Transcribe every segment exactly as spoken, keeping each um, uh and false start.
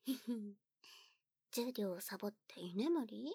授業をサボって居眠り？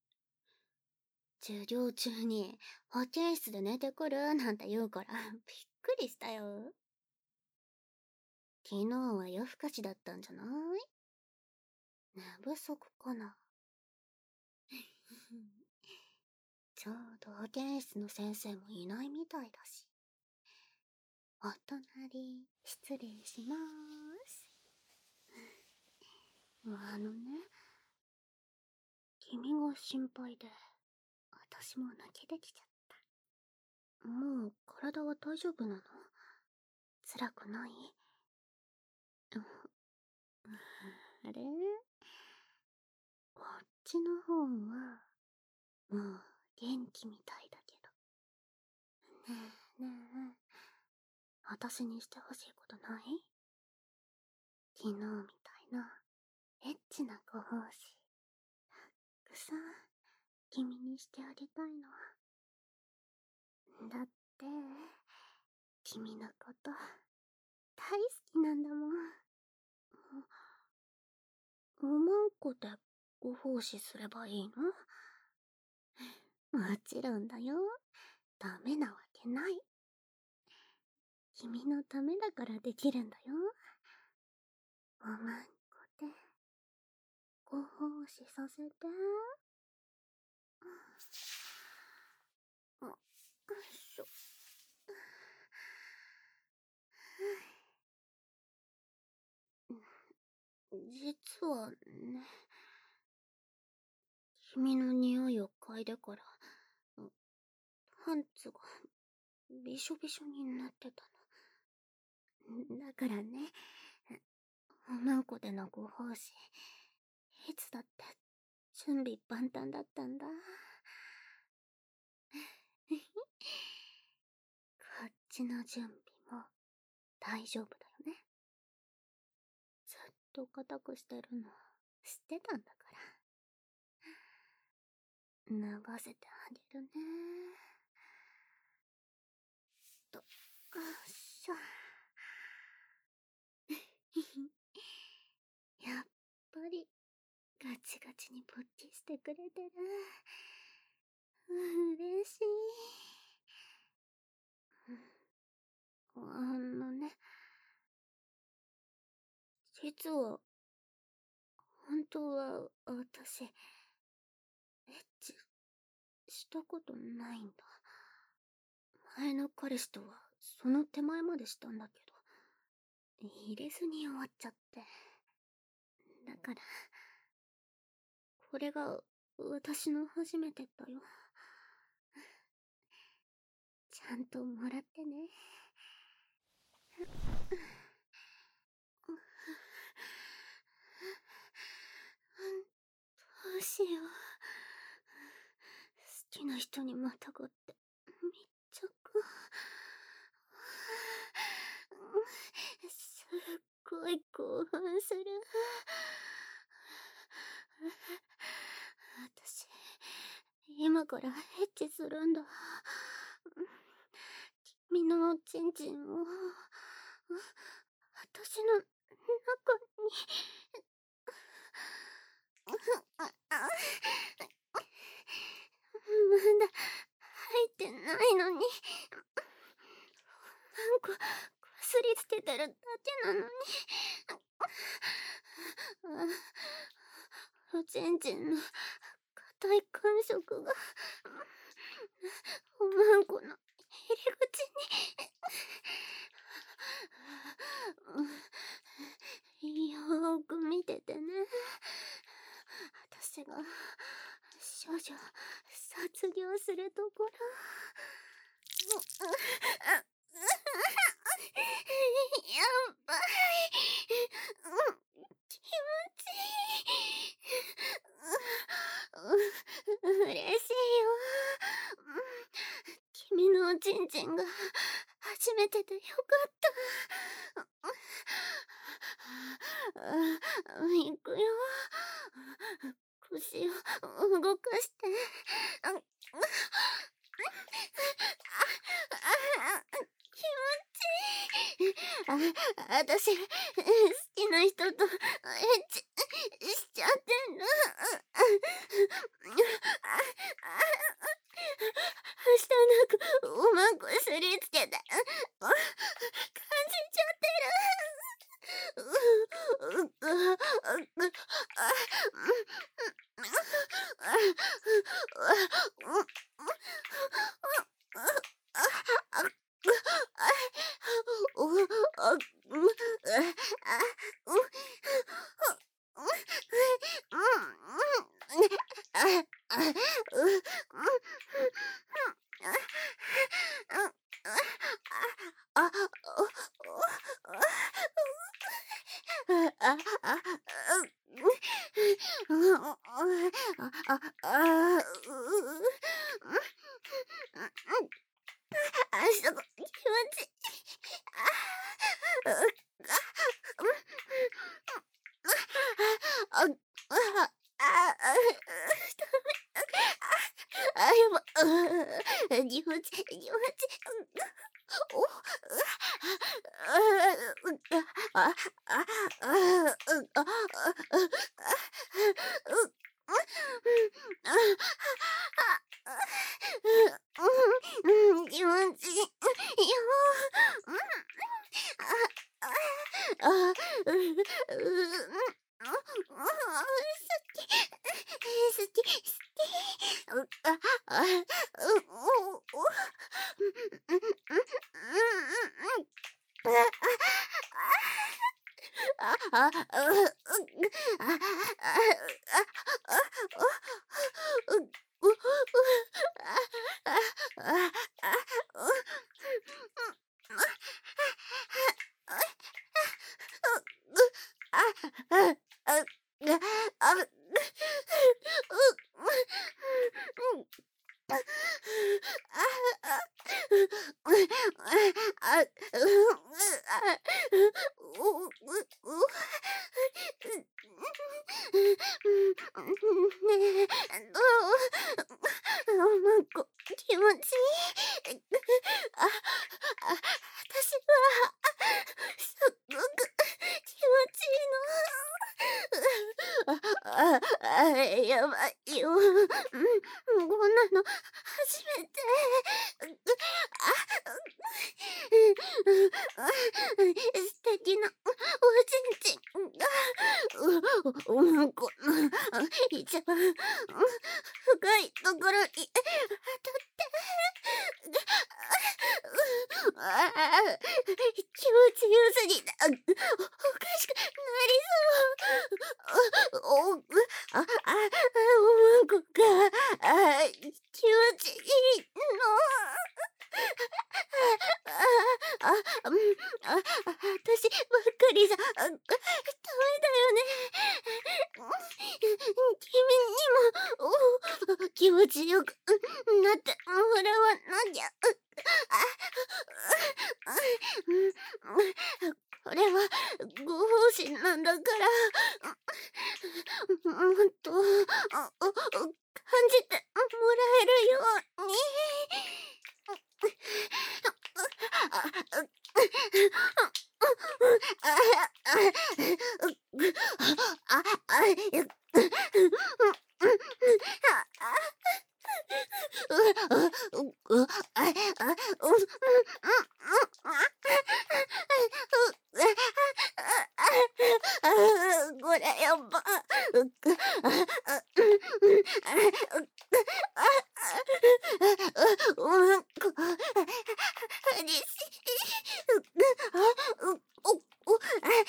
授業中に保健室で寝てくるなんて言うからびっくりしたよ。昨日は夜更かしだったんじゃない？寝不足かな。ちょうど保健室の先生もいないみたいだし。お隣、失礼しまーす。あのね、君が心配で、私も抜けてきちゃった。もう体は大丈夫なの？辛くない？あれ？こっちの方は、もう元気みたいだけど。ねえねえ、私にしてほしいことない？昨日みたいな、エッチなご奉仕、たくさん、君にしてあげたいの。だって、君のこと、大好きなんだもん。おまんこでご奉仕すればいいの？もちろんだよ。ダメなわけない。君のためだからできるんだよ。おまんこで、ご奉仕させて。よいしょ。実はね、君の匂いを嗅いでから、パンツがびしょびしょになってたの。だからね、おまんこでのご奉仕、いつだって準備万端だったんだ。こっちの準備も大丈夫だよね。ずっと固くしてるの知ってたんだから。脱がせてあげるね。と、よっしょ。やっぱりガチガチに勃起してくれてる。嬉しい。あのね、実は本当は私エッチしたことないんだ。前の彼氏とはその手前までしたんだけど、入れずに終わっちゃって。だからこれが私の初めてだよ。ちゃんともらってね。どうしよう。好きな人にまたがって密着。すっごい興奮する。私、今からエッチするんだ。君のおちんちんを私の中に。まだ入ってないのに、なんかこすりつけてるだけなのに。おちんちんの硬い感触がおまんこの入り口に。よーく見ててね。私が少女卒業するところ。やばい。気持ちいい。嬉しいよ。君のおちんちんが初めてでよかった。行くよ。腰を動かして。気持ちいい。あ、私、好きな人とエッチちゃってる。はしたなくおまんこすりつけて感じちゃってる。ううううあそこ気持ちいい。あああああやば気持ち気持ちおああああ気持ちいいよ。ああうう好き好き好きああああなんか気持ちいい。あ、あ、私はすっごく気持ちいいの。あ、あ、あ、やばいよ。うん、こんなの初めて。あ、素敵なおちんちんが、おまんこの一番深いところに当たって、ああ、気持ちよすぎて、おかしくなりそう。お、お、あ、あ、おまんこが、あ、気持ちいいの。あ、あ、うん、あ、あたしばっかりじゃ、ダメだよね。君にも、気持ちよくなってもらわなきゃ。これはご奉仕なんだから、もっと感じてもらえるように。これやば。うんこ激しい。おおお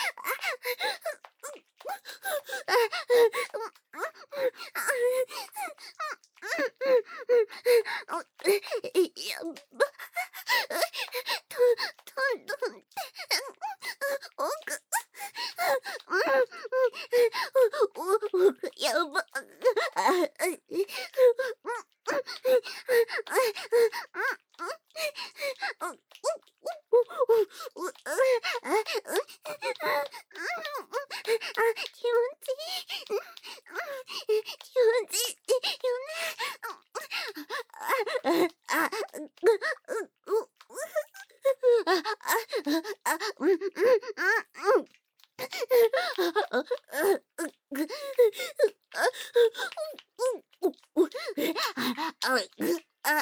やば。トントントンって奥奥やば。気持ちいい。気持ちいいよね。あ、あ、う、う、あ、あ、あ、うん、うん、うん、うん。 あ、あ、あ、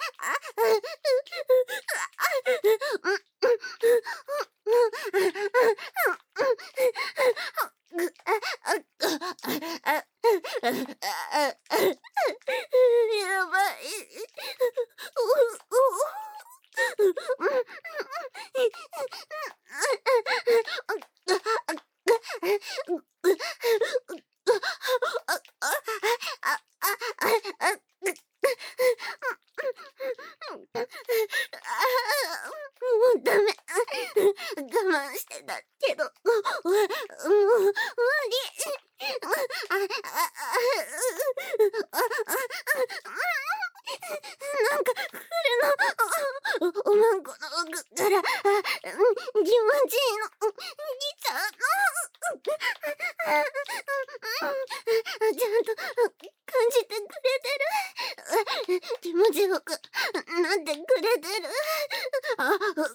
やばい。もうダメ。我慢してたけど、もう無理。あ、あ、なんか来るの。おまんこの奥から、あ、気持ちいいの。来ちゃうの。ちゃんと感じてくれてる。気持ちよくなってくれてる。あ、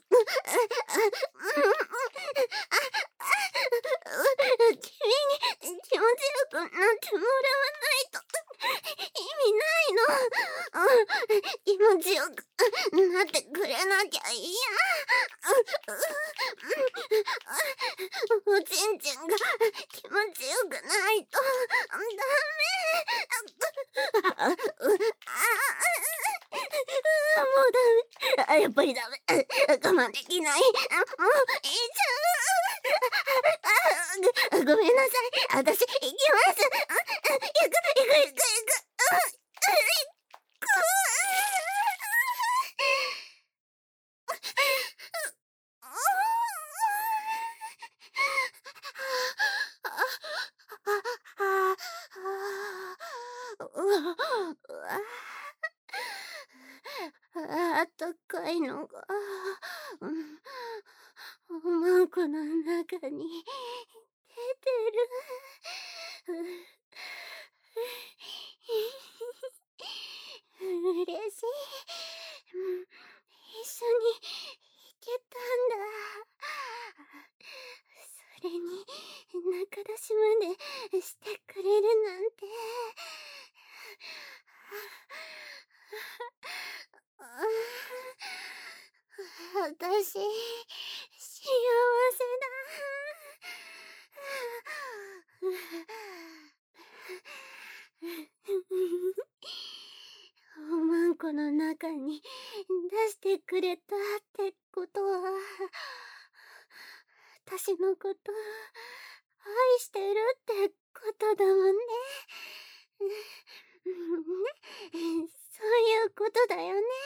君に気持ちよくなってもらわないと意味ないの。気持ちよくなってくれなきゃいいや。おちんちんが気持ちよくないとダメ。もうダメ。あ、やっぱりダメ。我慢できない。もういっちゃう。ごめんなさい。私行きます。行く、行く、行く、行く。あったかいのが、おまんこの中に出てる。嬉しい。一緒に行けたんだ。それに仲出しまでしてくれるなんて。私、幸せだ。おまんこの中に出してくれたってことは、私のこと愛してるってことだもんね。ね、そういうことだよね。